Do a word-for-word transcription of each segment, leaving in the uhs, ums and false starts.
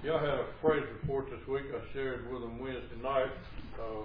Y'all had a praise report this week. I shared with them Wednesday night. Uh,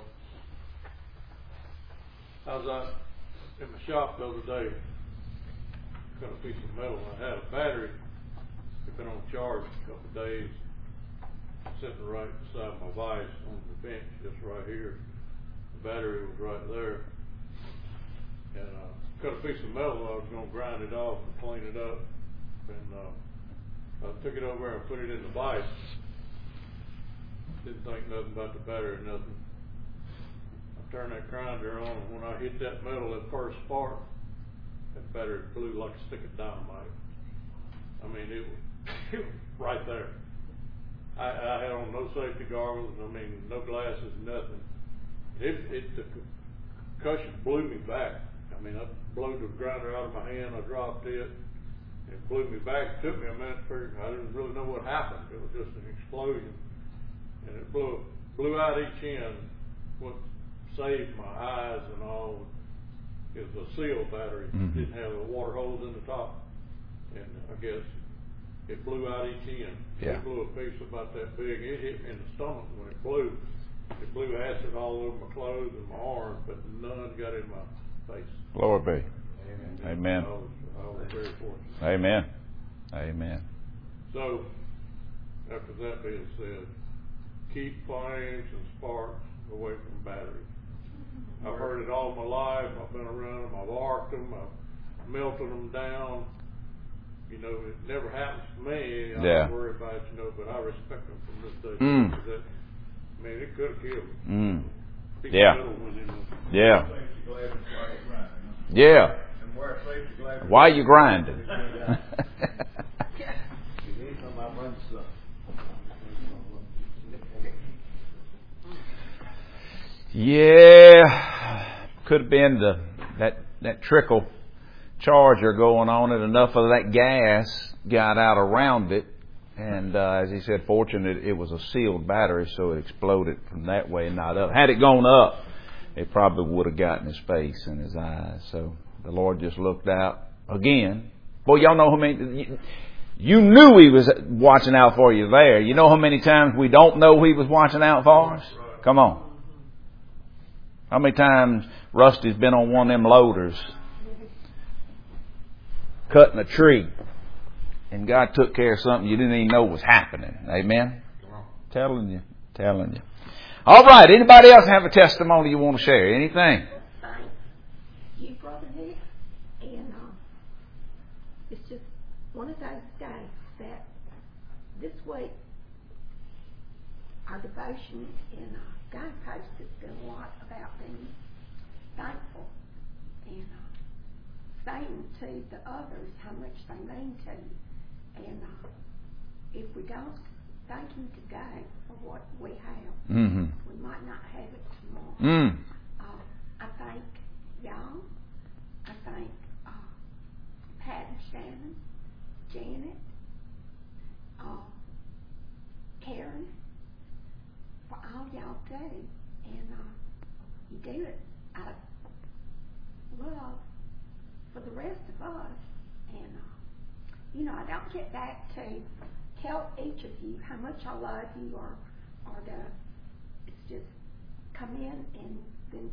I was out in my shop the other day, got a piece of metal. I had a battery had been on charge a couple of days, sitting right beside my vise on the bench, just right here. The battery was right there, and I uh, cut a piece of metal. I was going to grind it off and clean it up, and uh, I took it over and put it in the vise. Didn't think nothing about the battery or nothing. I turned that grinder on, and when I hit that metal, that first spark, that battery blew like a stick of dynamite. I mean, it was, it was right there. I, I had on no safety goggles. I mean, no glasses, nothing. It, it the concussion blew me back. I mean, I blew the grinder out of my hand. I dropped it. It blew me back. It took me a minute for I didn't really know what happened. It was just an explosion, and it blew blew out each end. What saved my eyes and all is a sealed battery. Mm-hmm. It didn't have the water holes in the top, and I guess it blew out each end. Yeah. It blew a piece about that big. It hit me in the stomach when it blew. It blew acid all over my clothes and my arms, but none got in my face. Glory be. Amen. Amen. I was, I was very fortunate. Amen. Amen. So, after that being said, keep flames and sparks away from batteries. I've heard it all my life. I've been around them. I've arced them. I've melted them down. You know, it never happens to me. I Yeah. don't worry about it, you know, but I respect them from this day. Mm. Because that, I mean, it could have killed me. Mm. Piece Yeah. of metal went in them. Yeah. Yeah. Why are you grinding? Yeah, could have been the that that trickle charger going on it. Enough of that gas got out around it, and uh, as he said, fortunate it was a sealed battery, so it exploded from that way and not up. Had it gone up, it probably would have gotten his face and his eyes. So the Lord just looked out again. Boy, y'all know how many. You, you knew He was watching out for you there. You know how many times we don't know He was watching out for us? Come on. How many times Rusty's been on one of them loaders cutting a tree and God took care of something you didn't even know was happening. Amen? Telling you. Telling you. All right. Anybody else have a testimony you want to share? Anything? Thank you, Brother Nick. And uh, it's just one of those days that this week our devotion in uh, Guidepost has been a lot about being thankful and uh, saying to the others how much they mean to you. And uh, if we don't thank Him today for what we have, Mm-hmm. we might not have it tomorrow. Mm. Uh, I thank y'all. I thank uh, Pat and Shannon, Janet, uh, Karen, for all y'all do. And uh, you do it out of love for the rest of us. And, uh, you know, I don't get back to tell each of you how much I love you or, or to, it's just come in and then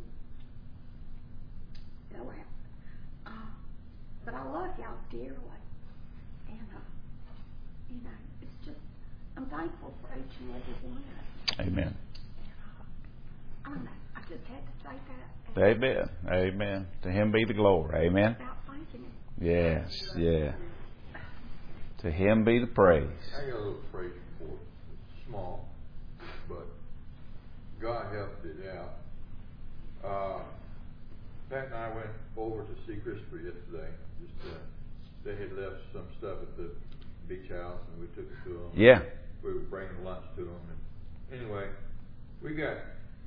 go out. Uh, but I love y'all dearly. And, uh, you know, it's just, I'm thankful for each and every one of you. Amen. I don't know. I just had to say that. Amen. Amen. To Him be the glory. Amen. Without thanking Him. Yes. Yeah. To Him be the praise. I got a little praise report. It's small, but God helped it out. Uh, Pat and I went over to see Christopher yesterday. Just uh, they had left some stuff at the beach house, and we took it to them. Yeah. We were bringing lunch to them. And anyway, we got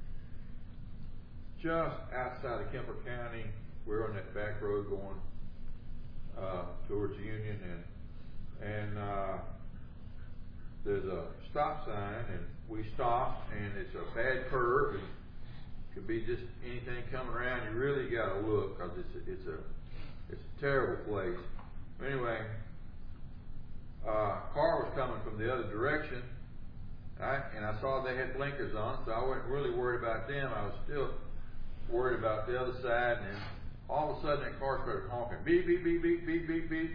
just outside of Kemper County. We're on that back road going uh, towards Union, and and uh, there's a stop sign, and we stop, and it's a bad curve, and it could be just anything coming around. You really got to look, because it's a, it's a it's a terrible place. Anyway, uh, car was coming from the other direction, I, and I saw they had blinkers on, so I wasn't really worried about them. I was still worried about the other side, and then all of a sudden that car started honking. Beep, beep, beep, beep, beep, beep, beep.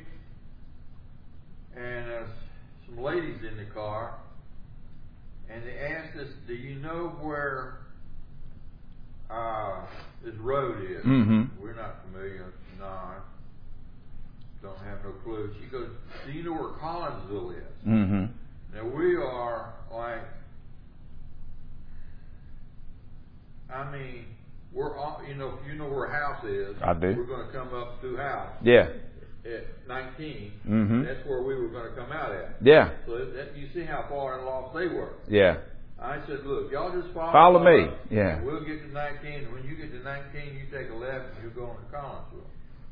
And uh, some ladies in the car, and they asked us, do you know where uh, this road is? Mm-hmm. We're not familiar. No, I don't have no clue. She goes, do you know where Collinsville is? Mm-hmm. Now we are like, I mean, we're all, you know, if you know where a house is, I do. We're going to come up through house. Yeah. At nineteen, Mm-hmm. that's where we were going to come out at. Yeah. So that, you see how far and lost they were. Yeah. I said, look, y'all just follow, Follow me. us, Yeah. and we'll get to nineteen. And when you get to nineteen, you take a left and you're going to Collinsville.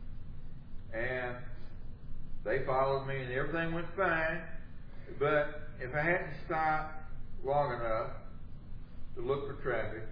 And they followed me, and everything went fine. But if I hadn't stopped long enough to look for traffic,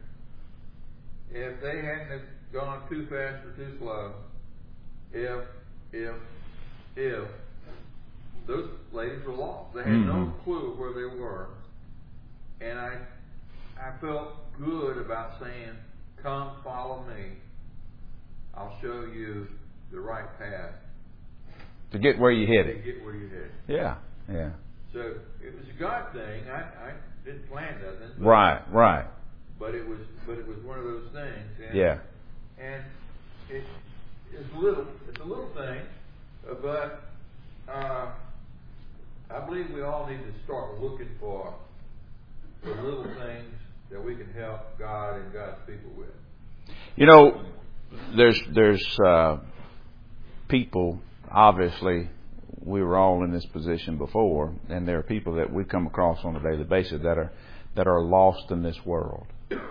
if they hadn't have gone too fast or too slow, if, if, if, those ladies were lost. They had Mm-hmm. no clue where they were. And I, I felt good about saying, come follow me. I'll show you the right path To get where you to headed. get where you're headed. Yeah. Yeah. So it was a God thing. I, I didn't plan nothing. But, Right. Right. But it was, but it was one of those things. And, Yeah. And it, it's little. It's a little thing, but uh, I believe we all need to start looking for the little things that we can help God and God's people with. You know, there's there's uh, people. Obviously, we were all in this position before, and there are people that we come across on a daily basis that are that are lost in this world,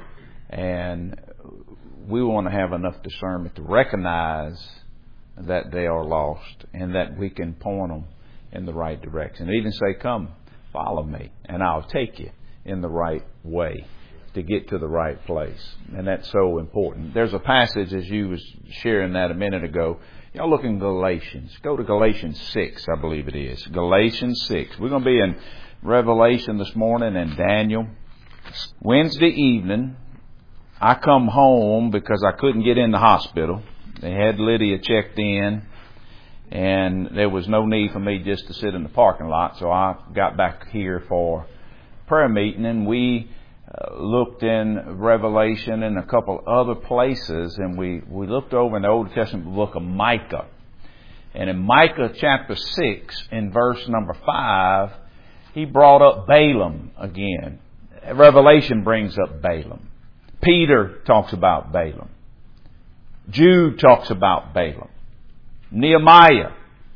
and we want to have enough discernment to recognize that they are lost and that we can point them in the right direction. And even say, "Come, follow me, and I'll take you in the right way to get to the right place." And that's so important. There's a passage, as you was sharing that a minute ago. Y'all look in Galatians. Go to Galatians six, I believe it is. Galatians six. We're going to be in Revelation this morning and Daniel. Wednesday evening, I come home because I couldn't get in the hospital. They had Lydia checked in, and there was no need for me just to sit in the parking lot. So I got back here for prayer meeting, and we uh, looked in Revelation and a couple other places, and we, we looked over in the Old Testament book of Micah. And in Micah chapter six, in verse number five, he brought up Balaam again. Revelation brings up Balaam. Peter talks about Balaam. Jude talks about Balaam. Nehemiah,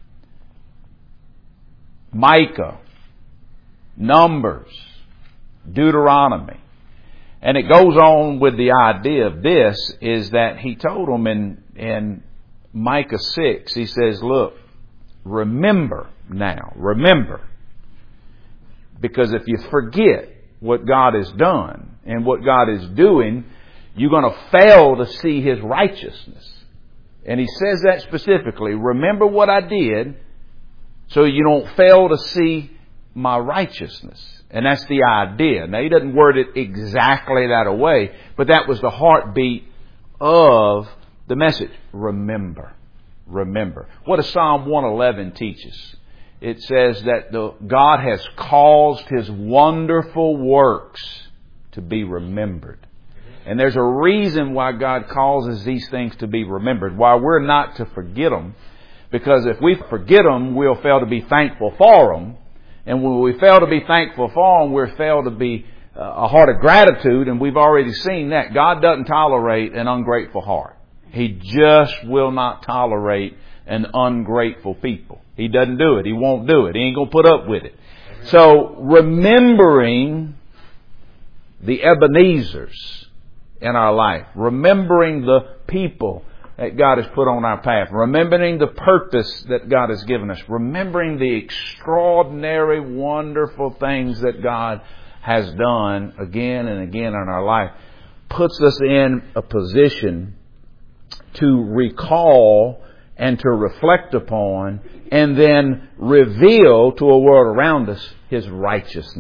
Micah, Numbers, Deuteronomy. And it goes on with the idea of this, is that he told them in, in Micah six, he says, look, remember now, remember. Because if you forget what God has done and what God is doing, you're going to fail to see His righteousness. And he says that specifically. Remember what I did so you don't fail to see my righteousness. And that's the idea. Now, he doesn't word it exactly that way, but that was the heartbeat of the message. Remember. Remember. What does Psalm one eleven teach us? It says that the, God has caused His wonderful works to be remembered. And there's a reason why God causes these things to be remembered, why we're not to forget them. Because if we forget them, we'll fail to be thankful for them. And when we fail to be thankful for them, we'll fail to be a heart of gratitude. And we've already seen that. God doesn't tolerate an ungrateful heart. He just will not tolerate an ungrateful people. He doesn't do it. He won't do it. He ain't going to put up with it. So remembering the Ebenezers in our life, remembering the people that God has put on our path, remembering the purpose that God has given us, remembering the extraordinary, wonderful things that God has done again and again in our life, puts us in a position to recall and to reflect upon and then reveal to a world around us His righteousness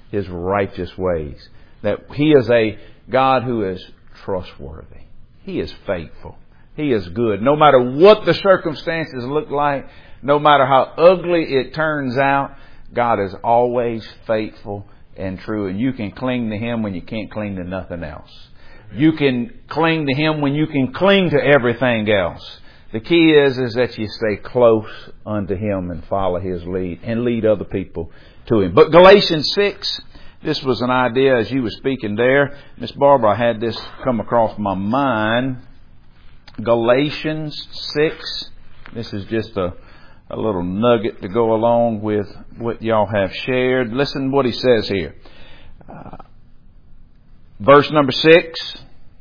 His righteous ways. That He is a God who is trustworthy. He is faithful. He is good. No matter what the circumstances look like, no matter how ugly it turns out, God is always faithful and true. And you can cling to Him when you can't cling to nothing else. You can cling to Him when you can cling to everything else. The key is, is that you stay close unto Him and follow His lead and lead other people to Him. But Galatians six, this was an idea as you were speaking there. Miss Barbara, I had this come across my mind. Galatians six. This is just a, a little nugget to go along with what y'all have shared. Listen to what he says here. Uh, verse number six.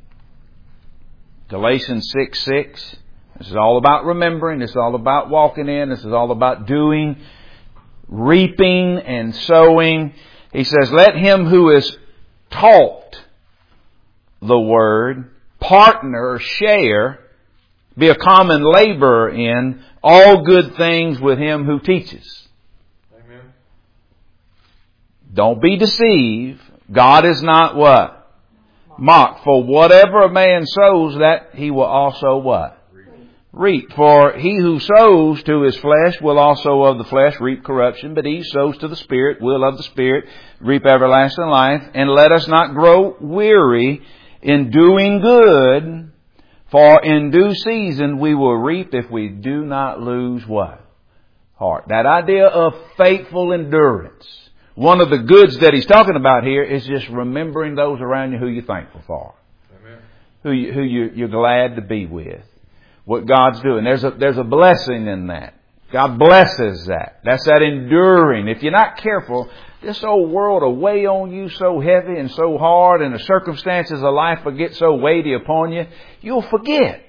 Galatians six six. This is all about remembering. This is all about walking in. This is all about doing, reaping and sowing. He says, let him who is taught the word, partner or share, be a common laborer in all good things with him who teaches. Amen. Don't be deceived. God is not what? Mocked. For whatever a man sows, that he will also what? Reap. For he who sows to his flesh will also of the flesh reap corruption, but he who sows to the Spirit will of the Spirit reap everlasting life. And let us not grow weary in doing good, for in due season we will reap if we do not lose what? Heart. That idea of faithful endurance. One of the goods that he's talking about here is just remembering those around you who you're thankful for. Amen. Who, you, who you, you're glad to be with. What God's doing. There's a, there's a blessing in that. God blesses that. That's that enduring. If you're not careful, this old world will weigh on you so heavy and so hard, and the circumstances of life will get so weighty upon you, you'll forget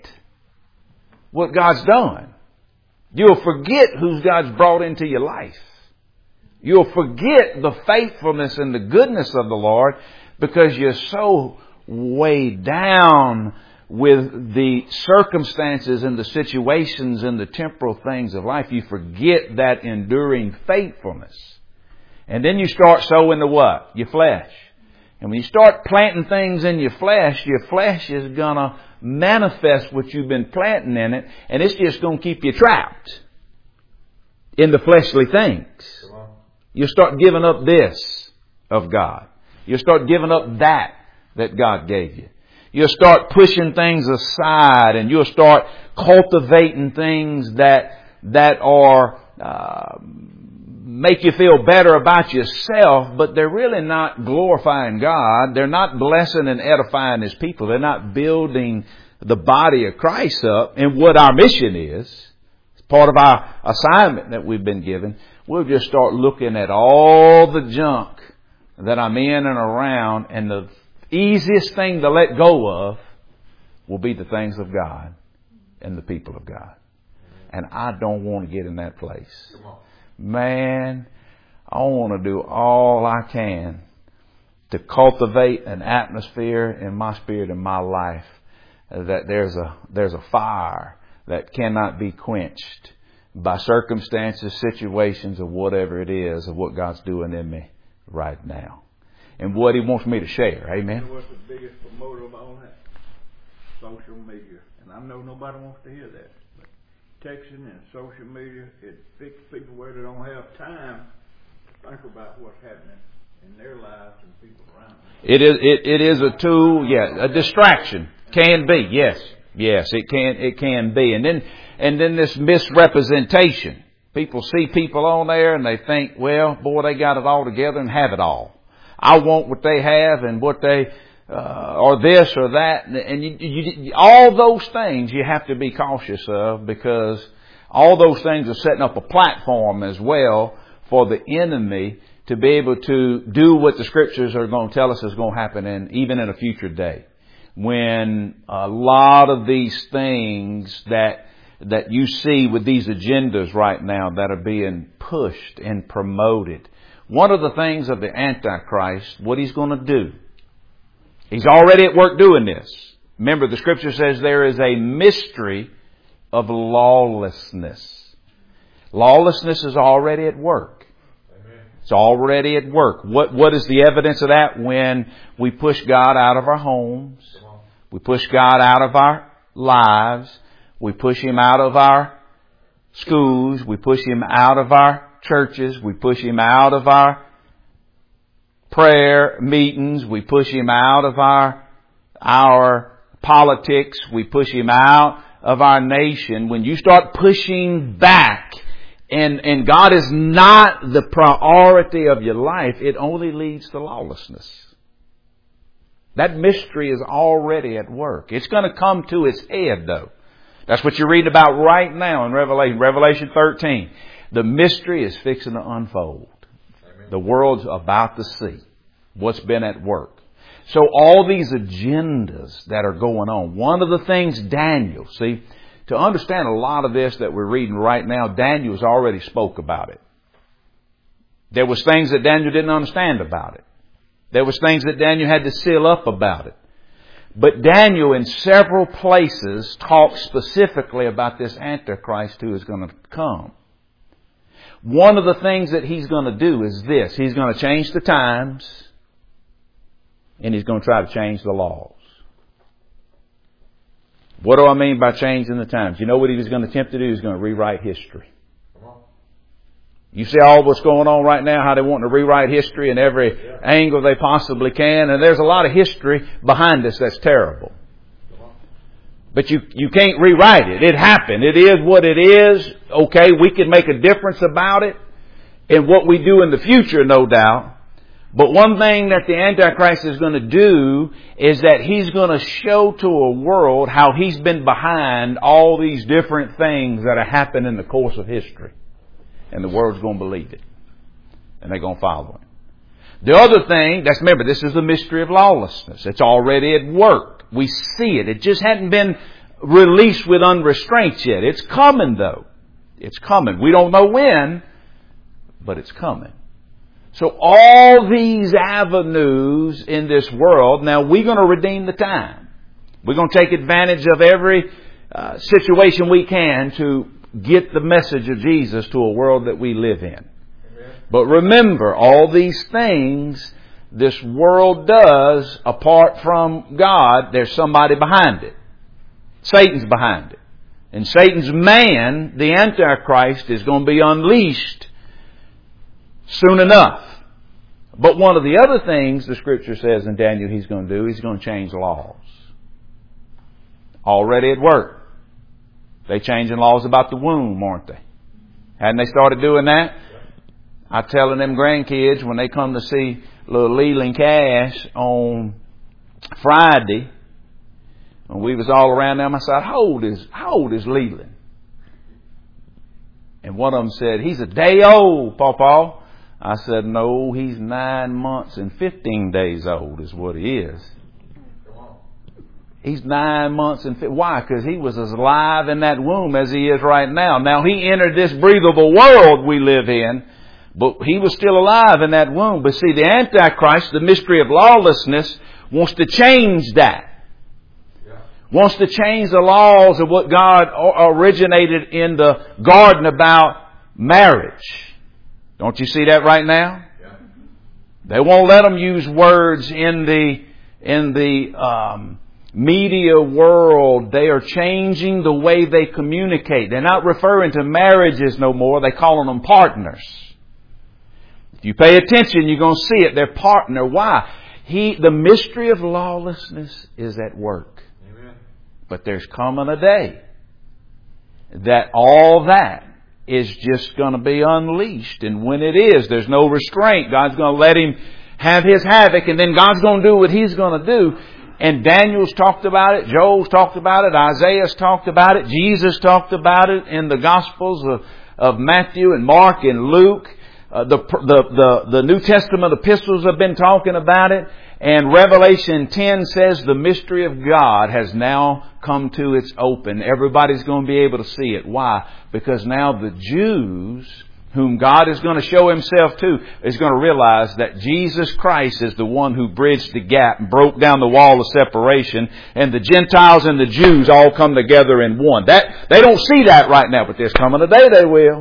what God's done. You'll forget who God's brought into your life. You'll forget the faithfulness and the goodness of the Lord because you're so weighed down with the circumstances and the situations and the temporal things of life. You forget that enduring faithfulness. And then you start sowing the what? Your flesh. And when you start planting things in your flesh, your flesh is going to manifest what you've been planting in it. And it's just going to keep you trapped in the fleshly things. You'll start giving up this of God. You'll start giving up that that God gave you. You'll start pushing things aside, and you'll start cultivating things that that are uh, make you feel better about yourself, but they're really not glorifying God. They're not blessing and edifying His people. They're not building the body of Christ up. And what our mission is, it's part of our assignment that we've been given. We'll just start looking at all the junk that I'm in and around, and the easiest thing to let go of will be the things of God and the people of God. And I don't want to get in that place. Man, I want to do all I can to cultivate an atmosphere in my spirit, in my life, that there's a there's a fire that cannot be quenched by circumstances, situations, or whatever it is of what God's doing in me right now. And what He wants me to share. Amen. You know what's the biggest promoter of all that? Social media. And I know nobody wants to hear that. But texting and social media, it fixes people where they don't have time to think about what's happening in their lives and people around them. It is it, it is a tool, yeah, a distraction. Can be, yes. Yes, it can it can be. And then and then this misrepresentation. People see people on there and they think, well, boy, they got it all together and have it all. I want what they have and what they, uh, or this or that. And you, you, all those things you have to be cautious of, because all those things are setting up a platform as well for the enemy to be able to do what the Scriptures are going to tell us is going to happen in, even in a future day. When a lot of these things that that you see with these agendas right now that are being pushed and promoted. One of the things of the Antichrist, what he's going to do, he's already at work doing this. Remember, the Scripture says there is a mystery of lawlessness. Lawlessness is already at work. Amen. It's already at work. What, what is the evidence of that? When we push God out of our homes, we push God out of our lives, we push Him out of our schools, we push Him out of our churches, we push Him out of our prayer meetings, we push Him out of our, our politics, we push Him out of our nation. When you start pushing back and, and God is not the priority of your life, it only leads to lawlessness. That mystery is already at work. It's going to come to its head though. That's what you're reading about right now in Revelation, Revelation thirteen. The mystery is fixing to unfold. Amen. The world's about to see what's been at work. So all these agendas that are going on, one of the things Daniel, see, to understand a lot of this that we're reading right now, Daniel's already spoke about it. There was things that Daniel didn't understand about it. There was things that Daniel had to seal up about it. But Daniel in several places talks specifically about this Antichrist who is going to come. One of the things that he's going to do is this. He's going to change the times and he's going to try to change the laws. What do I mean by changing the times? You know what he was going to attempt to do? He's going to rewrite history. You see all what's going on right now, how they want to rewrite history in every yeah. angle they possibly can. And there's a lot of history behind us that's terrible. But you, you can't rewrite it. It happened. It is what it is. Okay, we can make a difference about it in what we do in the future, no doubt. But one thing that the Antichrist is going to do is that he's going to show to a world how he's been behind all these different things that have happened in the course of history. And the world's going to believe it. And they're going to follow him. The other thing, that's, remember, this is the mystery of lawlessness. It's already at work. We see it. It just hadn't been released with unrestraint yet. It's coming, though. It's coming. We don't know when, but it's coming. So all these avenues in this world, now we're going to redeem the time. We're going to take advantage of every uh, situation we can to get the message of Jesus to a world that we live in. Amen. But remember, all these things this world does apart from God, there's somebody behind it. Satan's behind it. And Satan's man, the Antichrist, is going to be unleashed soon enough. But one of the other things the Scripture says in Daniel he's going to do, he's going to change laws. Already at work. They changing laws about the womb, aren't they? Hadn't they started doing that? I telling them grandkids when they come to see little Leland Cash on Friday, when we was all around them, I said, how old is, how old is Leland? And one of them said, he's a day old, Pawpaw. I said, no, he's nine months and fifteen days old is what he is. He's nine months and fi- why? Because he was as alive in that womb as he is right now. Now he entered this breathable world we live in, but he was still alive in that womb. But see, the Antichrist, the mystery of lawlessness, wants to change that. Yeah. Wants to change the laws of what God originated in the garden about marriage. Don't you see that right now? Yeah. They won't let them use words in the in the um, media world. They are changing the way they communicate. They're not referring to marriages no more. They're calling them partners. If you pay attention, you're going to see it. They're partner. Why? He, the mystery of lawlessness is at work. Amen. But there's coming a day that all that is just going to be unleashed. And when it is, there's no restraint. God's going to let him have his havoc, and then God's going to do what he's going to do. And Daniel's talked about it, Joel's talked about it, Isaiah's talked about it, Jesus talked about it in the Gospels of, of Matthew and Mark and Luke. Uh, the, the, the, the New Testament epistles have been talking about it. And Revelation ten says the mystery of God has now come to its open. Everybody's going to be able to see it. Why? Because now the Jews, whom God is going to show himself to, is going to realize that Jesus Christ is the one who bridged the gap and broke down the wall of separation, and the Gentiles and the Jews all come together in one. That, they don't see that right now, but there's coming a day they will.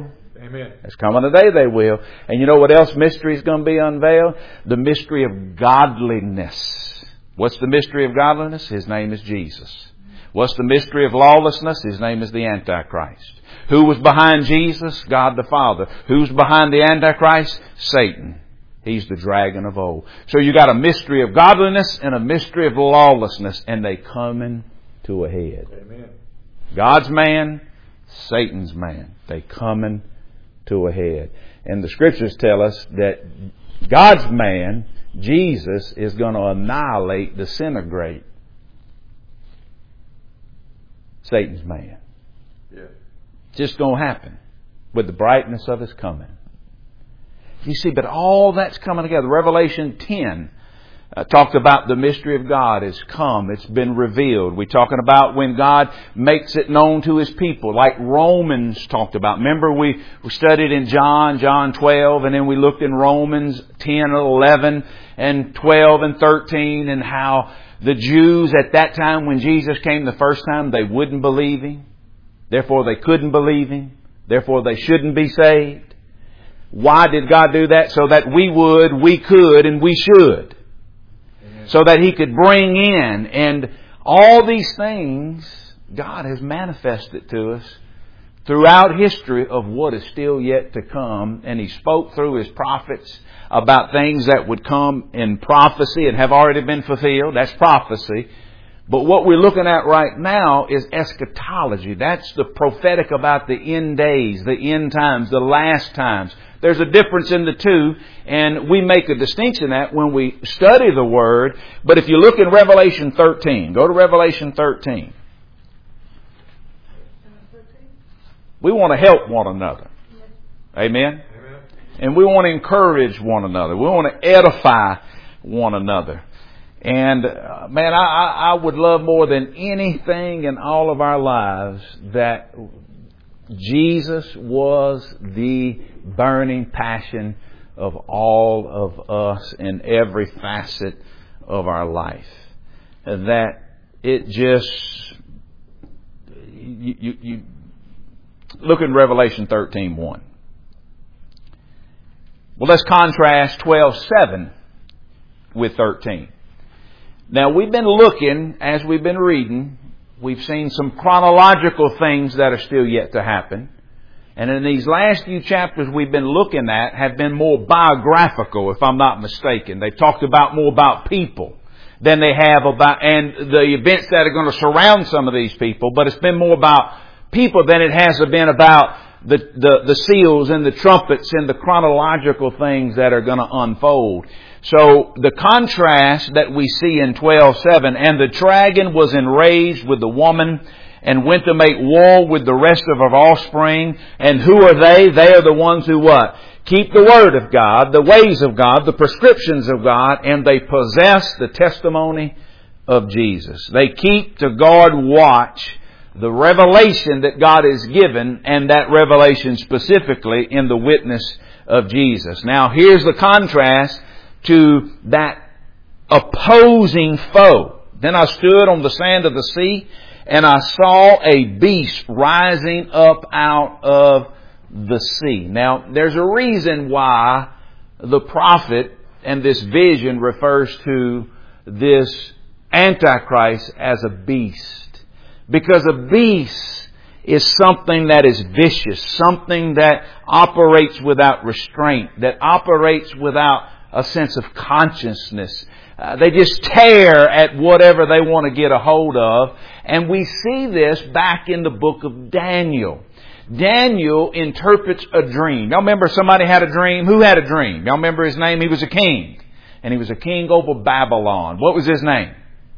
Amen. There's coming a day they will. And you know what else mystery is going to be unveiled? The mystery of godliness. What's the mystery of godliness? His name is Jesus. What's the mystery of lawlessness? His name is the Antichrist. Who was behind Jesus? God the Father. Who's behind the Antichrist? Satan. He's the dragon of old. So you got a mystery of godliness and a mystery of lawlessness, and they coming to a head. Amen. God's man, Satan's man. They coming to a head. And the Scriptures tell us that God's man, Jesus, is going to annihilate, disintegrate Satan's man. Yeah. It's just going to happen with the brightness of His coming. You see, but all that's coming together. Revelation ten uh, talked about the mystery of God has come. It's been revealed. We're talking about when God makes it known to His people, like Romans talked about. Remember, we, we studied in John, John twelve, and then we looked in Romans ten and eleven and twelve and thirteen, and how the Jews at that time when Jesus came the first time, they wouldn't believe Him. Therefore, they couldn't believe Him. Therefore, they shouldn't be saved. Why did God do that? So that we would, we could, and we should. Amen. So that He could bring in. And all these things God has manifested to us throughout history of what is still yet to come. And He spoke through His prophets about things that would come in prophecy and have already been fulfilled. That's prophecy. But what we're looking at right now is eschatology. That's the prophetic about the end days, the end times, the last times. There's a difference in the two, and we make a distinction that when we study the Word. But if you look in Revelation thirteen, go to Revelation thirteen. We want to help one another. Amen? Amen. And we want to encourage one another. We want to edify one another. And, uh, man, I, I would love more than anything in all of our lives that Jesus was the burning passion of all of us in every facet of our life. That it just, you, you, you look in Revelation thirteen one. Well, let's contrast twelve seven with thirteen. Now, we've been looking, as we've been reading, we've seen some chronological things that are still yet to happen. And in these last few chapters we've been looking at have been more biographical, if I'm not mistaken. They've talked about more about people than they have about, and the events that are going to surround some of these people. But it's been more about people than it has been about the, the, the seals and the trumpets and the chronological things that are going to unfold. So the contrast that we see in twelve seven, and the dragon was enraged with the woman and went to make war with the rest of her offspring. And who are they? They are the ones who what? Keep the word of God, the ways of God, the prescriptions of God, and they possess the testimony of Jesus. They keep to guard watch the revelation that God has given, and that revelation specifically in the witness of Jesus. Now here's the contrast to that opposing foe. Then I stood on the sand of the sea, and I saw a beast rising up out of the sea. Now, there's a reason why the prophet and this vision refers to this Antichrist as a beast. Because a beast is something that is vicious, something that operates without restraint, that operates without a sense of consciousness. Uh, they just tear at whatever they want to get a hold of. And we see this back in the book of Daniel. Daniel interprets a dream. Y'all remember somebody had a dream? Who had a dream? Y'all remember his name? He was a king. And he was a king over Babylon. What was his name?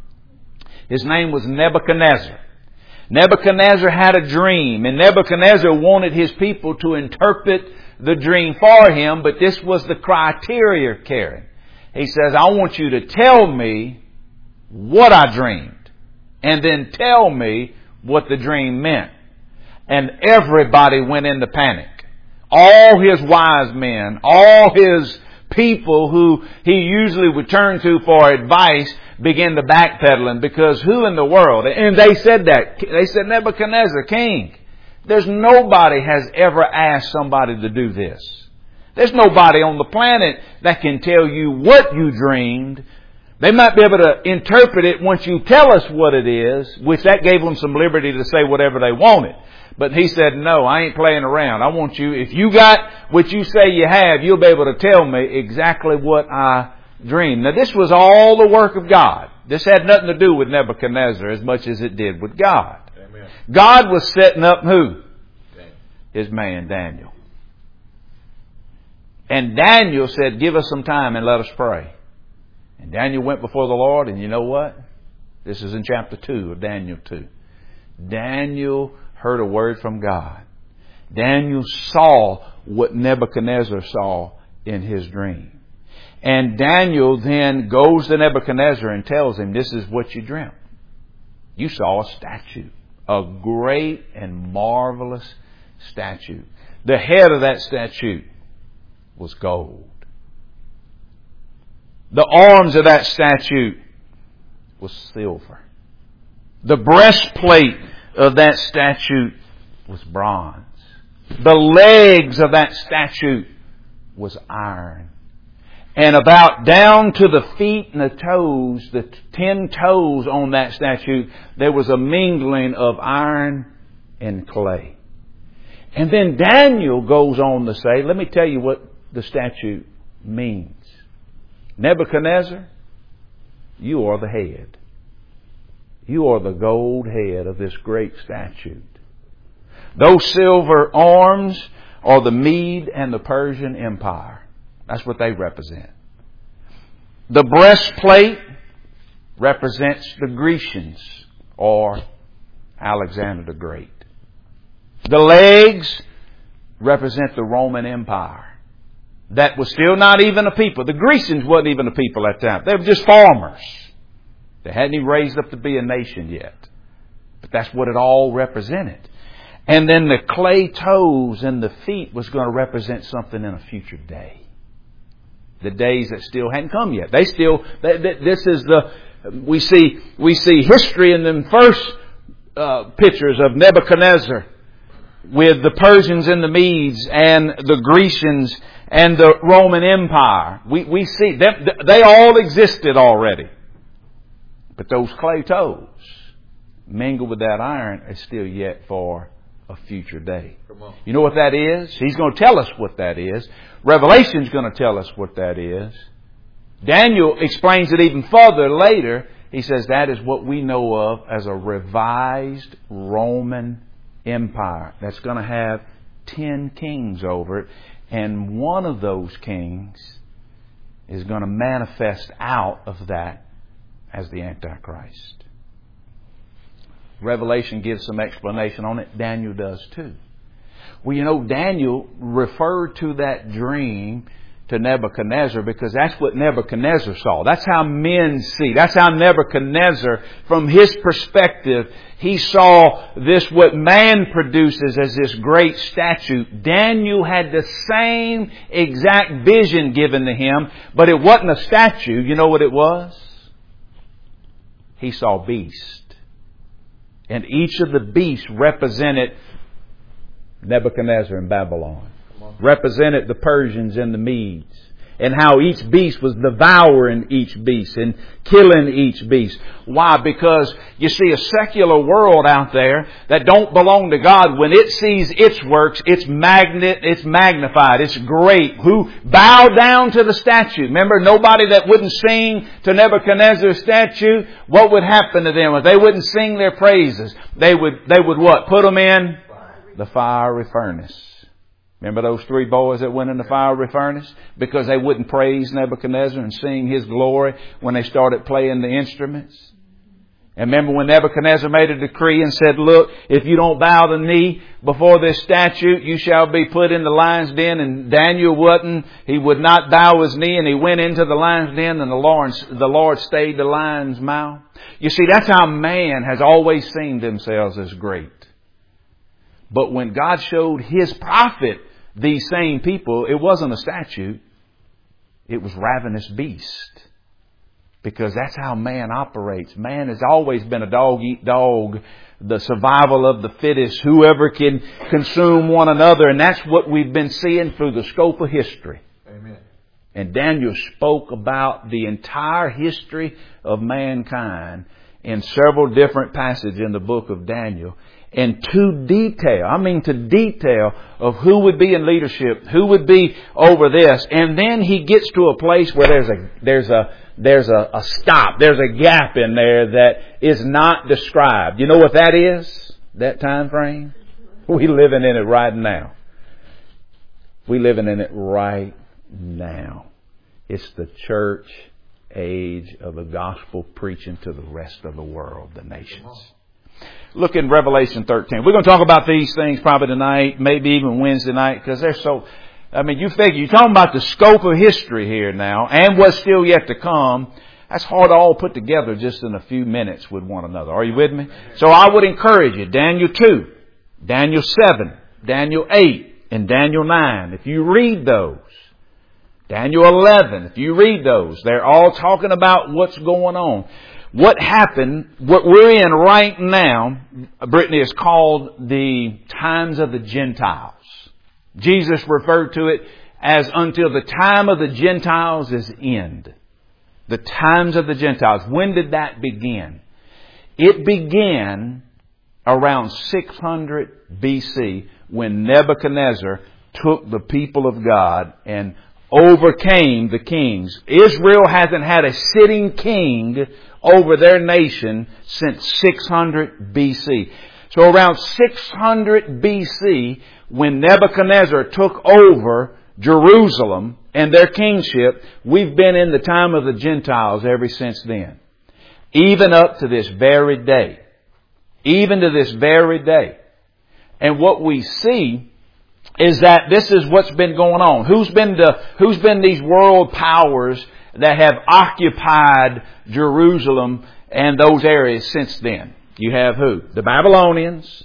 His name was Nebuchadnezzar. Nebuchadnezzar had a dream, and Nebuchadnezzar wanted his people to interpret the dream for him, but this was the criteria, Karen. He says, I want you to tell me what I dreamed, and then tell me what the dream meant. And everybody went into panic. All his wise men, all his people who he usually would turn to for advice began to backpedaling, because who in the world? And they said that. They said, Nebuchadnezzar, king, There's nobody has ever asked somebody to do this. There's nobody on the planet that can tell you what you dreamed. They might be able to interpret it once you tell us what it is, which that gave them some liberty to say whatever they wanted. But he said, no, I ain't playing around. I want you, if you got what you say you have, you'll be able to tell me exactly what I dreamed. Now this was all the work of God. This had nothing to do with Nebuchadnezzar as much as it did with God. Amen. God was setting up who? His man Daniel. And Daniel said, give us some time and let us pray. And Daniel went before the Lord, and you know what? This is in chapter two of Daniel two. Daniel heard a word from God. Daniel saw what Nebuchadnezzar saw in his dream. And Daniel then goes to Nebuchadnezzar and tells him, this is what you dreamt. You saw a statue, a great and marvelous statue. The head of that statue was gold. The arms of that statue was silver. The breastplate of that statue was bronze. The legs of that statue was iron. And about down to the feet and the toes, the ten toes on that statue, there was a mingling of iron and clay. And then Daniel goes on to say, let me tell you what the statue means. Nebuchadnezzar, you are the head. You are the gold head of this great statue. Those silver arms are the Mede and the Persian Empire. That's what they represent. The breastplate represents the Grecians or Alexander the Great. The legs represent the Roman Empire. That was still not even a people. The Grecians wasn't even a people at that time. They were just farmers. They hadn't even raised up to be a nation yet. But that's what it all represented. And then the clay toes and the feet was going to represent something in a future day. The days that still hadn't come yet. They still, they, they, this is the, we see, we see history in the first uh, pictures of Nebuchadnezzar with the Persians and the Medes and the Grecians and the Roman Empire. We, we see them, they all existed already. But those clay toes mingled with that iron is still yet for a future day. You know what that is? He's going to tell us what that is. Revelation's going to tell us what that is. Daniel explains it even further later. He says that is what we know of as a revised Roman Empire that's going to have ten kings over it. And one of those kings is going to manifest out of that as the Antichrist. Revelation gives some explanation on it. Daniel does too. Well, you know, Daniel referred to that dream to Nebuchadnezzar because that's what Nebuchadnezzar saw. That's how men see. That's how Nebuchadnezzar, from his perspective, he saw this, what man produces as this great statue. Daniel had the same exact vision given to him, but it wasn't a statue. You know what it was? He saw beasts. And each of the beasts represented Nebuchadnezzar in Babylon. Represented the Persians and the Medes. And how each beast was devouring each beast and killing each beast. Why? Because you see a secular world out there that don't belong to God. When it sees its works, it's magnet, it's magnified. It's great. Who bowed down to the statue? Remember, nobody that wouldn't sing to Nebuchadnezzar's statue, what would happen to them if they wouldn't sing their praises? They would, they would what? Put them in the fiery furnace. Remember those three boys that went in the fiery furnace? Because they wouldn't praise Nebuchadnezzar and sing his glory when they started playing the instruments. And remember when Nebuchadnezzar made a decree and said, look, if you don't bow the knee before this statue, you shall be put in the lion's den. And Daniel wouldn't. He would not bow his knee, and he went into the lion's den, and the Lord, the Lord stayed the lion's mouth. You see, that's how man has always seen themselves as great. But when God showed His prophet these same people, it wasn't a statue. It was ravenous beast. Because that's how man operates. Man has always been a dog eat dog, the survival of the fittest, whoever can consume one another. And that's what we've been seeing through the scope of history. Amen. And Daniel spoke about the entire history of mankind in several different passages in the book of Daniel. And to detail, I mean to detail of who would be in leadership, who would be over this. And then he gets to a place where there's a, there's a, there's a, a stop. There's a gap in there that is not described. You know what that is? That time frame? We living in it right now. We living in it right now. It's the church age of the gospel preaching to the rest of the world, the nations. Look in Revelation thirteen. We're going to talk about these things probably tonight, maybe even Wednesday night, because they're so, I mean, you figure, you're talking about the scope of history here now and what's still yet to come. That's hard to all put together just in a few minutes with one another. Are you with me? So I would encourage you, Daniel two, Daniel seven, Daniel eight, and Daniel nine. If you read those, Daniel eleven, if you read those, they're all talking about what's going on. What happened, what we're in right now, Brittany, is called the times of the Gentiles. Jesus referred to it as until the time of the Gentiles is end. The times of the Gentiles. When did that begin? It began around six hundred B C when Nebuchadnezzar took the people of God and overcame the kings. Israel hasn't had a sitting king over their nation since six hundred B C. So around six hundred B C, when Nebuchadnezzar took over Jerusalem and their kingship, we've been in the time of the Gentiles ever since then. Even up to this very day. Even to this very day. And what we see is that this is what's been going on. Who's been the, who's been these world powers that have occupied Jerusalem and those areas since then? You have who? The Babylonians,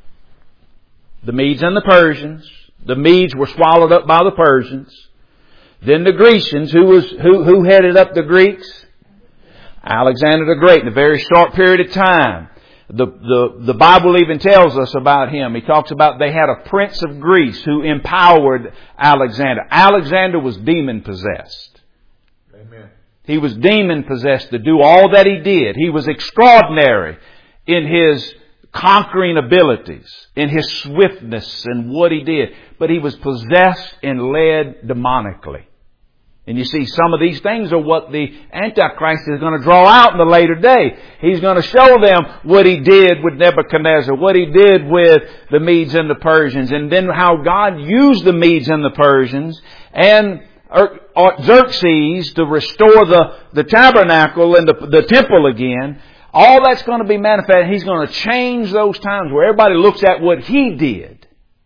the Medes and the Persians. The Medes were swallowed up by the Persians. Then the Grecians. Who was who, who headed up the Greeks? Alexander the Great in a very short period of time. The, the, the Bible even tells us about him. He talks about they had a prince of Greece who empowered Alexander. Alexander was demon possessed. Amen. He was demon possessed to do all that he did. He was extraordinary in his conquering abilities, in his swiftness and what he did. But he was possessed and led demonically. And you see, some of these things are what the Antichrist is going to draw out in the later day. He's going to show them what he did with Nebuchadnezzar, what he did with the Medes and the Persians, and then how God used the Medes and the Persians and Xerxes to restore the, the tabernacle and the, the temple again. All that's going to be manifested. He's going to change those times where everybody looks at what he did,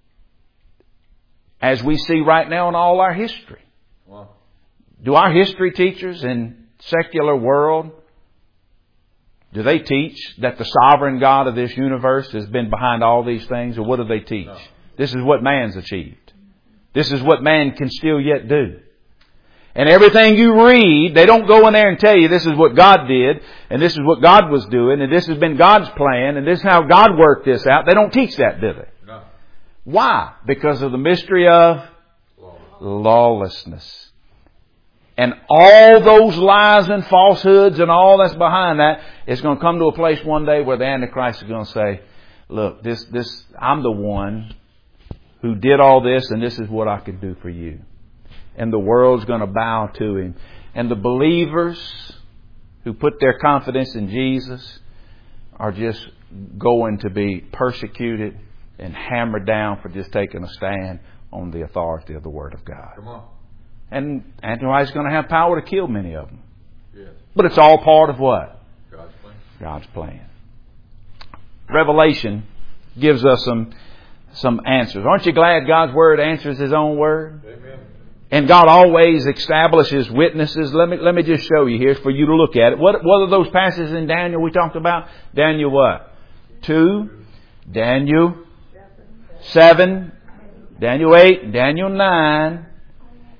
as we see right now in all our history. Wow. Do our history teachers in secular world, do they teach that the sovereign God of this universe has been behind all these things? Or what do they teach? No. This is what man's achieved. This is what man can still yet do. And everything you read, they don't go in there and tell you this is what God did, and this is what God was doing, and this has been God's plan, and this is how God worked this out. They don't teach that, do they? No. Why? Because of the mystery of lawlessness. And all those lies and falsehoods and all that's behind that, it's going to come to a place one day where the Antichrist is going to say, look, this, this, I'm the one who did all this, and this is what I could do for you. And the world's going to bow to him. And the believers who put their confidence in Jesus are just going to be persecuted and hammered down for just taking a stand on the authority of the Word of God. Come on. And Antichrist is going to have power to kill many of them. Yes. But it's all part of what? God's plan. God's plan. Revelation gives us some some answers. Aren't you glad God's Word answers His own Word? Amen. And God always establishes witnesses. Let me let me just show you here for you to look at it. What what are those passages in Daniel we talked about? Daniel what? Two. Daniel seven. Daniel eight. Daniel nine.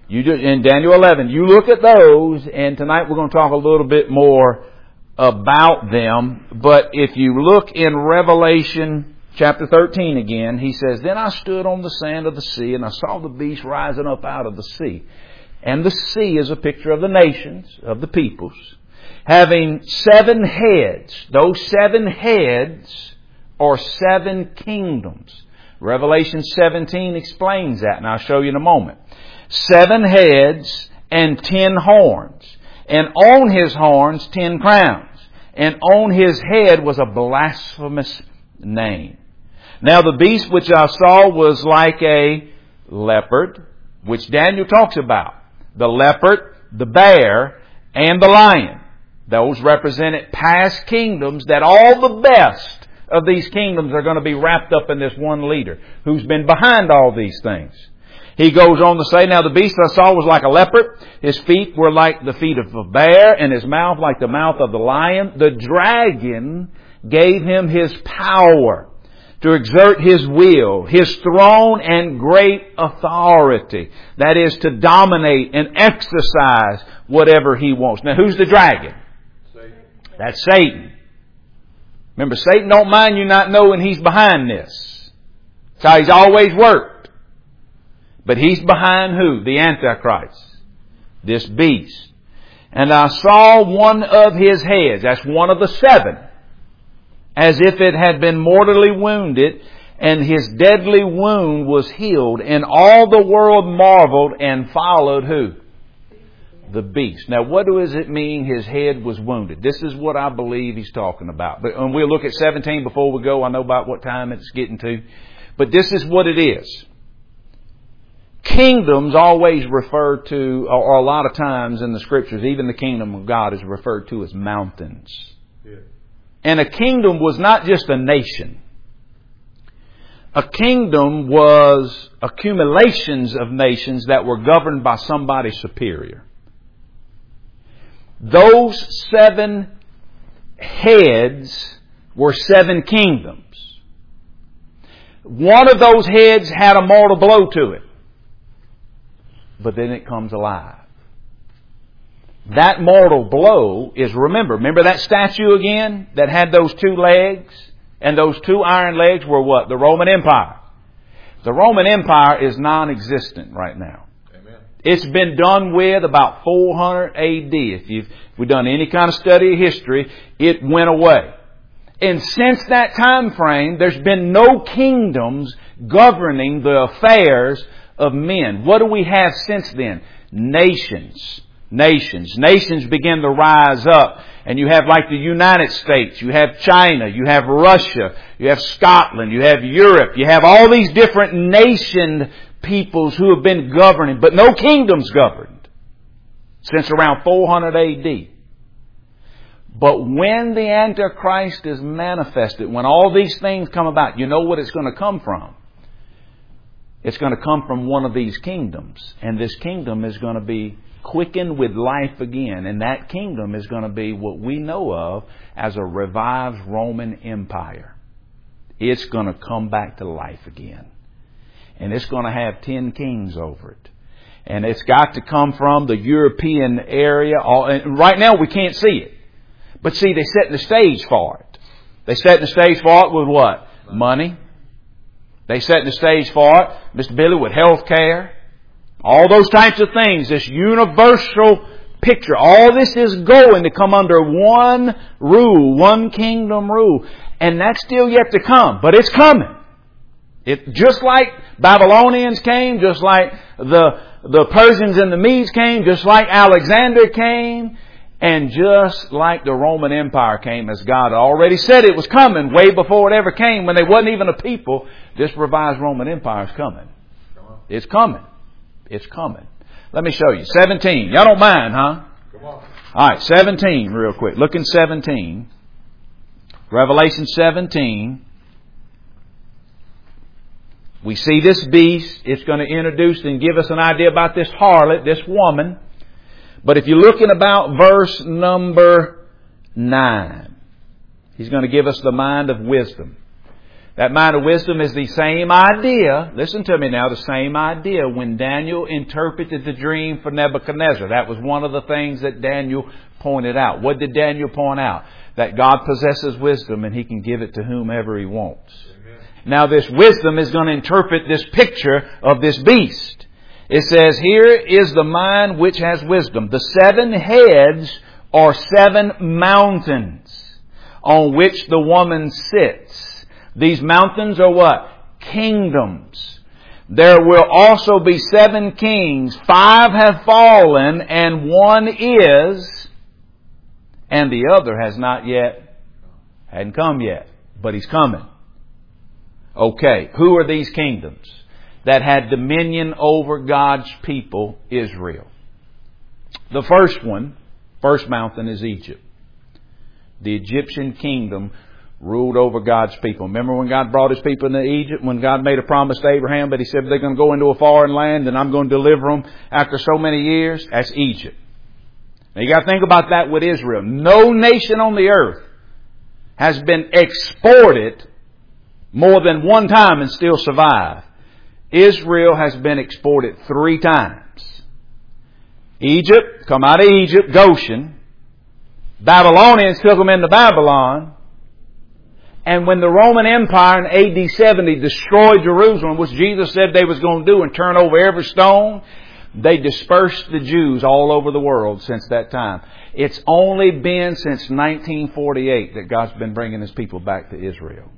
You do, in Daniel eleven, you look at those, and tonight we're going to talk a little bit more about them. But if you look in Revelation chapter thirteen again, he says, "Then I stood on the sand of the sea, and I saw the beast rising up out of the sea." And the sea is a picture of the nations, of the peoples, having seven heads. Those seven heads are seven kingdoms. Revelation seventeen explains that, and I'll show you in a moment. Seven heads and ten horns, and on his horns ten crowns, and on his head was a blasphemous name. Now the beast which I saw was like a leopard, which Daniel talks about. The leopard, the bear, and the lion. Those represented past kingdoms, that all the best of these kingdoms are going to be wrapped up in this one leader who's been behind all these things. He goes on to say, "Now the beast I saw was like a leopard. His feet were like the feet of a bear, and his mouth like the mouth of the lion. The dragon gave him his power to exert his will, his throne and great authority." That is, to dominate and exercise whatever he wants. Now who's the dragon? Satan. That's Satan. Remember, Satan don't mind you not knowing he's behind this. That's how he's always worked. But he's behind who? The Antichrist. This beast. "And I saw one of his heads," that's one of the seven, "as if it had been mortally wounded, and his deadly wound was healed. And all the world marveled and followed" who? The beast. Now what does it mean his head was wounded? This is what I believe he's talking about. But and we'll look at seventeen before we go. I know about what time it's getting to. But this is what it is. Kingdoms always refer to, or a lot of times in the scriptures, even the kingdom of God is referred to as mountains. Yeah. And a kingdom was not just a nation. A kingdom was accumulations of nations that were governed by somebody superior. Those seven heads were seven kingdoms. One of those heads had a mortal blow to it. But then it comes alive. That mortal blow is, remember, remember that statue again that had those two legs? And those two iron legs were what? The Roman Empire. The Roman Empire is non-existent right now. Amen. It's been done with about four hundred A D. If you've, if we've done any kind of study of history, it went away. And since that time frame, there's been no kingdoms governing the affairs of men. What do we have since then? Nations. Nations. Nations begin to rise up. And you have like the United States. You have China. You have Russia. You have Scotland. You have Europe. You have all these different nation peoples who have been governing. But no kingdoms governed since around four hundred A D. But when the Antichrist is manifested, when all these things come about, you know what it's going to come from? It's going to come from one of these kingdoms. And this kingdom is going to be quickened with life again. And that kingdom is going to be what we know of as a revived Roman Empire. It's going to come back to life again. And it's going to have ten kings over it. And it's got to come from the European area. And right now we can't see it. But see, they set the stage for it. They set the stage for it with what? Money. They set the stage for it, Mister Billy, with health care. All those types of things. This universal picture. All this is going to come under one rule, one kingdom rule. And that's still yet to come. But it's coming. It, just like Babylonians came, just like the, the Persians and the Medes came, just like Alexander came, and just like the Roman Empire came, as God already said it was coming way before it ever came, when they wasn't even a people. This revised Roman Empire is coming. It's coming. It's coming. Let me show you. seventeen. Y'all don't mind, huh? Come on. All right, seventeen real quick. Look in seventeen. Revelation seventeen. We see this beast. It's going to introduce and give us an idea about this harlot, this woman. But if you look in about verse number nine, he's going to give us the mind of wisdom. That mind of wisdom is the same idea. Listen to me now, the same idea when Daniel interpreted the dream for Nebuchadnezzar. That was one of the things that Daniel pointed out. What did Daniel point out? That God possesses wisdom and He can give it to whomever He wants. Amen. Now this wisdom is going to interpret this picture of this beast. It says, here is the mind which has wisdom. The seven heads are seven mountains on which the woman sits. These mountains are what? Kingdoms. There will also be seven kings. Five have fallen and one is, and the other has not yet, hadn't come yet, but he's coming. Okay, who are these kingdoms that had dominion over God's people, Israel? The first one, first mountain is Egypt. The Egyptian kingdom ruled over God's people. Remember when God brought His people into Egypt? When God made a promise to Abraham, but He said they're going to go into a foreign land and I'm going to deliver them after so many years? That's Egypt. Now you got to think about that with Israel. No nation on the earth has been exported more than one time and still survive. Israel has been exported three times. Egypt, come out of Egypt, Goshen. Babylonians took them into Babylon. And when the Roman Empire in A D seventy destroyed Jerusalem, which Jesus said they was going to do and turn over every stone, they dispersed the Jews all over the world since that time. It's only been since nineteen forty-eight that God's been bringing His people back to Israel.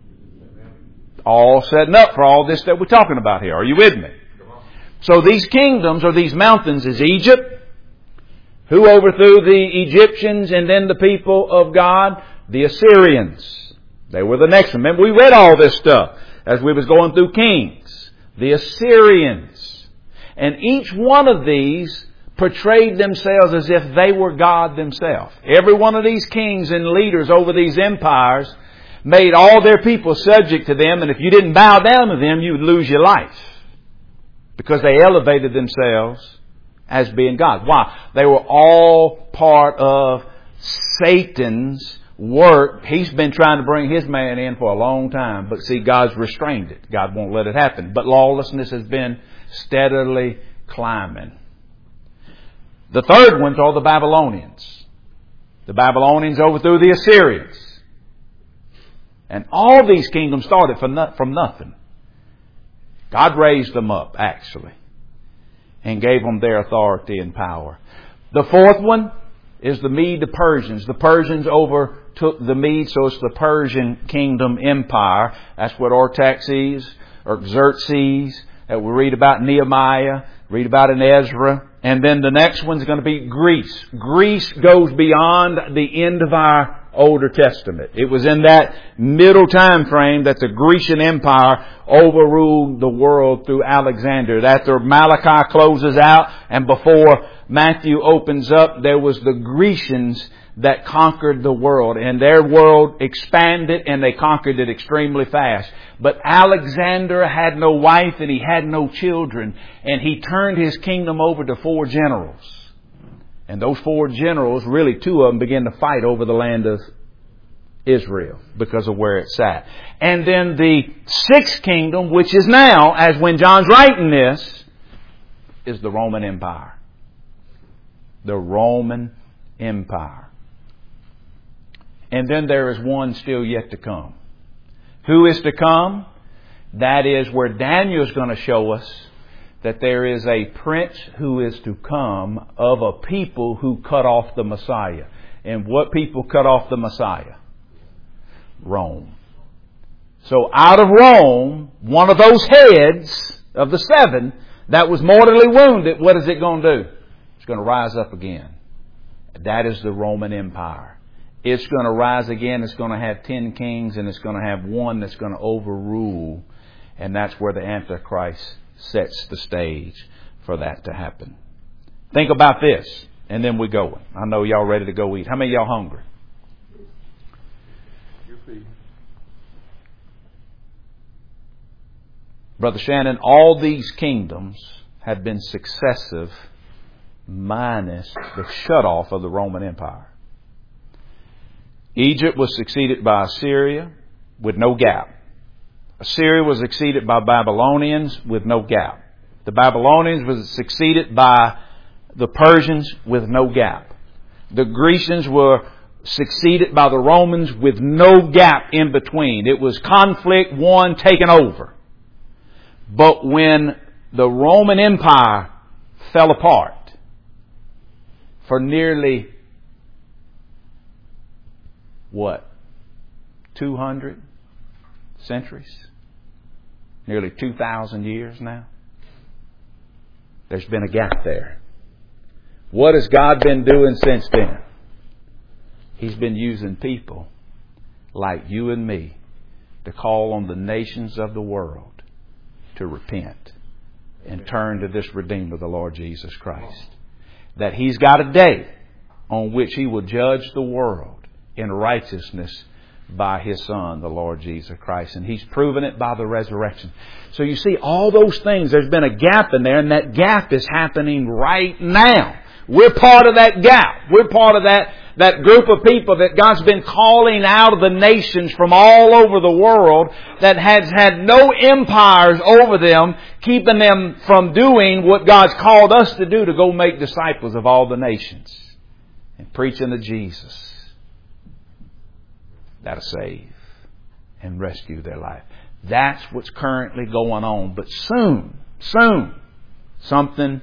All setting up for all this that we're talking about here. Are you with me? So these kingdoms or these mountains is Egypt, who overthrew the Egyptians and then the people of God, the Assyrians. They were the next one. Remember, we read all this stuff as we was going through Kings. The Assyrians. And each one of these portrayed themselves as if they were God themselves. Every one of these kings and leaders over these empires made all their people subject to them. And if you didn't bow down to them, you would lose your life. Because they elevated themselves as being God. Why? They were all part of Satan's work. He's been trying to bring his man in for a long time. But see, God's restrained it. God won't let it happen. But lawlessness has been steadily climbing. The third ones are the Babylonians. The Babylonians overthrew the Assyrians. And all these kingdoms started from, no, from nothing. God raised them up, actually, and gave them their authority and power. The fourth one is the Mede, the Persians. The Persians overtook the Medes, so it's the Persian kingdom empire. That's what Artaxerxes or Xerxes that we read about in Nehemiah, read about in Ezra. And then the next one's going to be Greece. Greece goes beyond the end of our Older Testament. It was in that middle time frame that the Grecian Empire overruled the world through Alexander. After Malachi closes out and before Matthew opens up, there was the Grecians that conquered the world. And their world expanded and they conquered it extremely fast. But Alexander had no wife and he had no children. And he turned his kingdom over to four generals. And those four generals, really two of them, began to fight over the land of Israel because of where it sat. And then the sixth kingdom, which is now, as when John's writing this, is the Roman Empire. The Roman Empire. And then there is one still yet to come. Who is to come? That is where Daniel is going to show us that there is a prince who is to come of a people who cut off the Messiah. And what people cut off the Messiah? Rome. So out of Rome, one of those heads of the seven that was mortally wounded, what is it going to do? It's going to rise up again. That is the Roman Empire. It's going to rise again. It's going to have ten kings and it's going to have one that's going to overrule. And that's where the Antichrist sets the stage for that to happen. Think about this, and then we go. I know y'all ready to go eat. How many of y'all hungry? Brother Shannon, all these kingdoms have been successive minus the shutoff of the Roman Empire. Egypt was succeeded by Assyria with no gap. Assyria was succeeded by Babylonians with no gap. The Babylonians was succeeded by the Persians with no gap. The Grecians were succeeded by the Romans with no gap in between. It was conflict, one taken over. But when the Roman Empire fell apart for nearly, what, two hundred centuries? Nearly two thousand years now. There's been a gap there. What has God been doing since then? He's been using people like you and me to call on the nations of the world to repent and turn to this Redeemer, the Lord Jesus Christ. That He's got a day on which He will judge the world in righteousness by His Son, the Lord Jesus Christ. And He's proven it by the resurrection. So you see, all those things, there's been a gap in there, and that gap is happening right now. We're part of that gap. We're part of that, that group of people that God's been calling out of the nations from all over the world that has had no empires over them, keeping them from doing what God's called us to do, to go make disciples of all the nations and preaching to Jesus. That'll save and rescue their life. That's what's currently going on. But soon, soon, something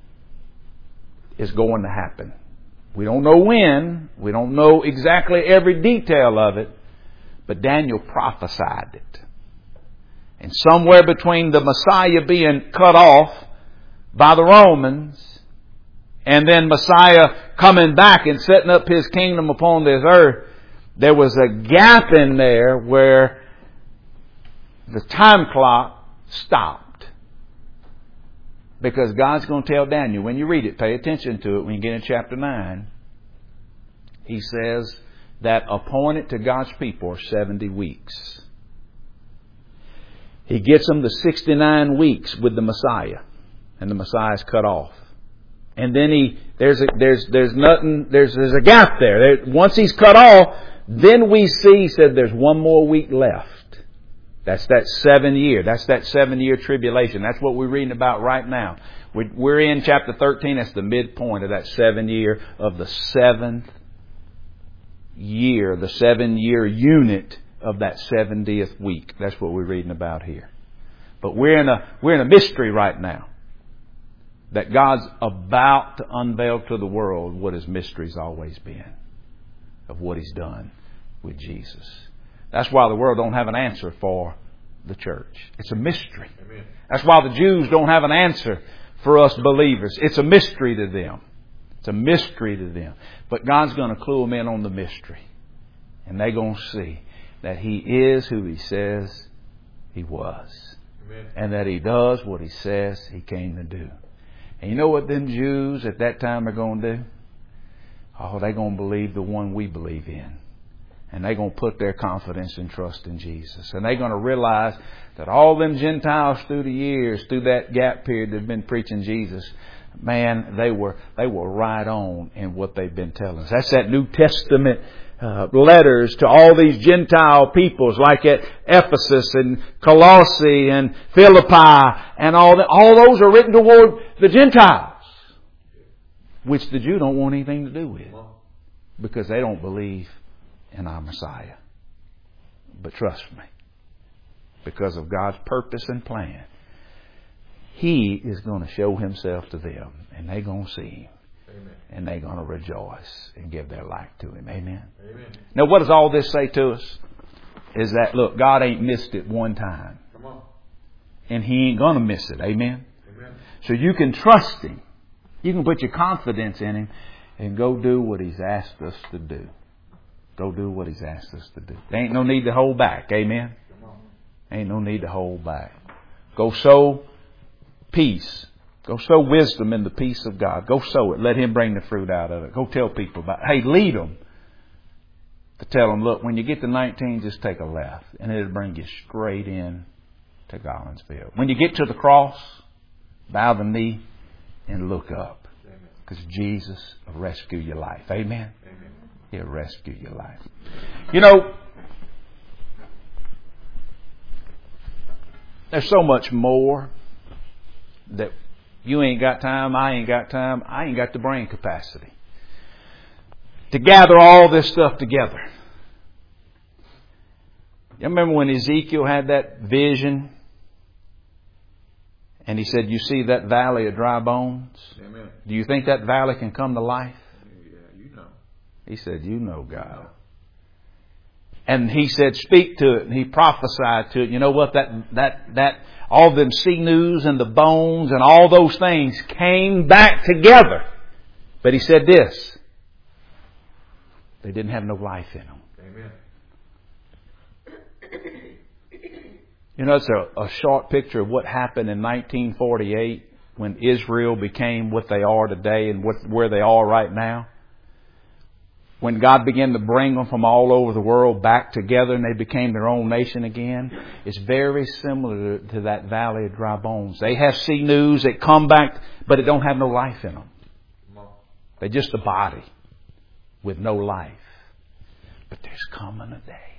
is going to happen. We don't know when. We don't know exactly every detail of it. But Daniel prophesied it. And somewhere between the Messiah being cut off by the Romans and then Messiah coming back and setting up His kingdom upon this earth, there was a gap in there where the time clock stopped. Because God's going to tell Daniel, when you read it, pay attention to it when you get in chapter nine. He says that appointed to God's people are seventy weeks. He gets them to sixty-nine weeks with the Messiah. And the Messiah is cut off. And then he, there's a, there's, there's nothing, there's, there's a gap there. there. Once He's cut off, then we see, he said, there's one more week left. That's that seven year. That's that seven year tribulation. That's what we're reading about right now. We're in chapter thirteen. That's the midpoint of that seven year of the seventh year, the seven year unit of that seventieth week. That's what we're reading about here. But we're in a, we're in a mystery right now. That God's about to unveil to the world what His mystery's always been. Of what He's done with Jesus. That's why the world don't have an answer for the church. It's a mystery. Amen. That's why the Jews don't have an answer for us believers. It's a mystery to them. It's a mystery to them. But God's going to clue them in on the mystery. And they're going to see that He is who He says He was. Amen. And that He does what He says He came to do. And you know what them Jews at that time are going to do? Oh, they're going to believe the one we believe in. And they're going to put their confidence and trust in Jesus. And they're going to realize that all them Gentiles through the years, through that gap period that have been preaching Jesus, man, they were they were right on in what they've been telling us. That's that New Testament uh, letters to all these Gentile peoples, like at Ephesus and Colossae and Philippi, and all that. All those are written toward the Gentiles, which the Jew don't want anything to do with, because they don't believe in our Messiah. But trust me, because of God's purpose and plan, He is going to show Himself to them, and they're going to see Him. Amen. And they're going to rejoice and give their life to Him. Amen. Amen. Now, what does all this say to us? Is that, look, God ain't missed it one time. Come on. And He ain't going to miss it. Amen. Amen. So you can trust Him. You can put your confidence in Him and go do what He's asked us to do. Go do what He's asked us to do. There ain't no need to hold back. Amen. Ain't no need to hold back. Go sow peace. Go sow wisdom in the peace of God. Go sow it. Let Him bring the fruit out of it. Go tell people about it. Hey, lead them to tell them, look, when you get to nineteen, just take a left. And it'll bring you straight in to Collinsville. When you get to the cross, bow the knee and look up. Because Jesus will rescue your life. Amen. Amen. He'll rescue your life. You know, there's so much more that you ain't got time, I ain't got time, I ain't got the brain capacity to gather all this stuff together. You remember when Ezekiel had that vision and he said, you see that valley of dry bones? Amen. Do you think that valley can come to life? Yeah, you know. He said, you know, God. And he said, speak to it. And he prophesied to it. You know what? That, that, that, all them sinews and the bones and all those things came back together. But he said this. They didn't have no life in them. Amen. You know, it's a, a short picture of what happened in nineteen forty-eight when Israel became what they are today and what, where they are right now. When God began to bring them from all over the world back together and they became their own nation again. It's very similar to, to that valley of dry bones. They have sinews that come back, but it don't have no life in them. They're just a body with no life. But there's coming a day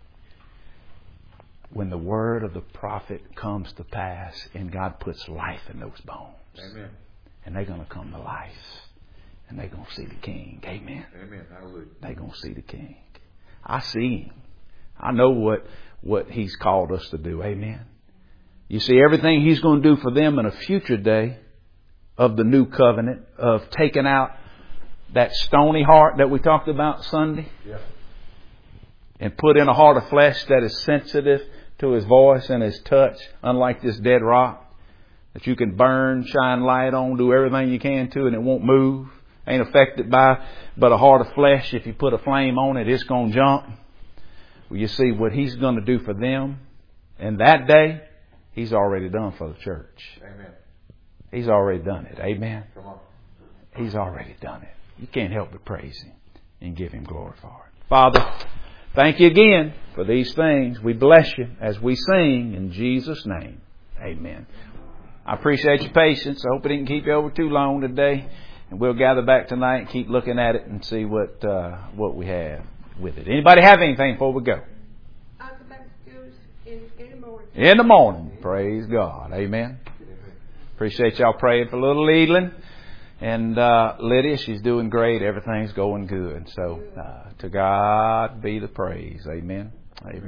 when the word of the prophet comes to pass and God puts life in those bones. Amen. And they're going to come to life. And they're going to see the King. Amen. Amen. Hallelujah. They're going to see the King. I see Him. I know what, what He's called us to do. Amen. You see, everything He's going to do for them in a future day of the new covenant, of taking out that stony heart that we talked about Sunday. Yeah. And put in a heart of flesh that is sensitive to His voice and His touch, unlike this dead rock that you can burn, shine light on, do everything you can to, and it won't move. Ain't affected by but a heart of flesh. If you put a flame on it, it's going to jump. Well, you see what He's going to do for them. And that day, He's already done for the church. Amen. He's already done it. Amen. Come on. He's already done it. You can't help but praise Him and give Him glory for it. Father, thank You again for these things. We bless You as we sing in Jesus' name. Amen. I appreciate your patience. I hope it didn't keep you over too long today. And we'll gather back tonight and keep looking at it and see what uh, what we have with it. Anybody have anything before we go? I'll come back to schools in, in the morning. In the morning. Praise God. Amen. Appreciate y'all praying for little Edelin. And uh, Lydia, she's doing great. Everything's going good. So uh, to God be the praise. Amen. Amen.